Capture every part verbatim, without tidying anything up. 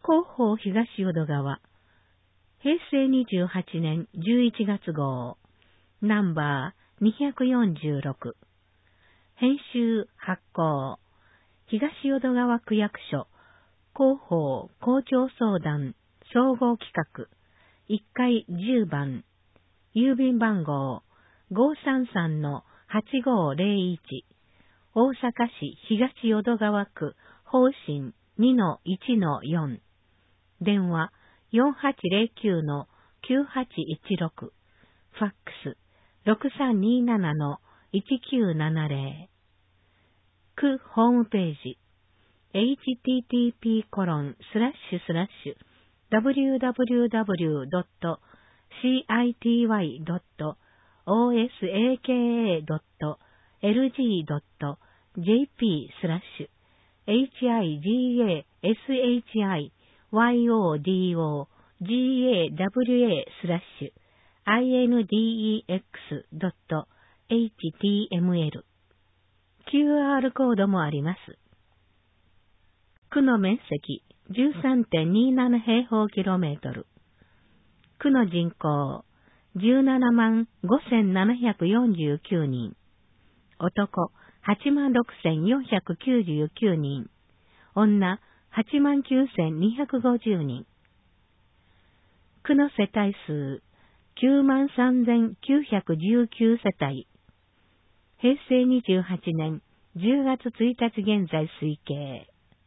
広報東淀川、へいせいにじゅうはちねんじゅういちがつ号、ナンバーにひゃくよんじゅうろく。編集発行、東淀川区役所、広報校長相談総合企画、いっかいじゅうばん、郵便番号 ごーさんさんのはちごーぜろいち、大阪市東淀川区方針 にのいちのよん、電話 よんはちぜろきゅうのきゅうはちいちろく、ファックス ろくさんにーななのいちきゅうななぜろ、区ホームページ エイチティーティーピーコロンスラッシュスラッシュダブリューダブリューダブリュードットシーアイティーワイドットオーエスエーケーエードットエルジードットジェーピースラッシュエイチアイジーエーエスエイチアイワイオーディーオージーエーダブリューエースラッシュアイエヌディーイーエックスドットエイチティーエムエル キューアール コードもあります。区の面積 じゅうさんてんにーなな 平方キロメートル。区の人口 じゅうななまんごせんななひゃくよんじゅうきゅうにん。男 はちまんろくせんよんひゃくきゅうじゅうきゅうにん。女 はちまんきゅうせんにひゃくごじゅうにん。区の世帯数 きゅうまんさんぜんきゅうひゃくじゅうきゅう世帯。へいせいにじゅうはちねんじゅうがつついたち現在推計。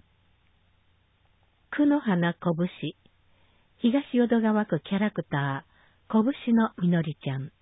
区の花こぶし、東淀川区キャラクター、こぶしのみのりちゃん。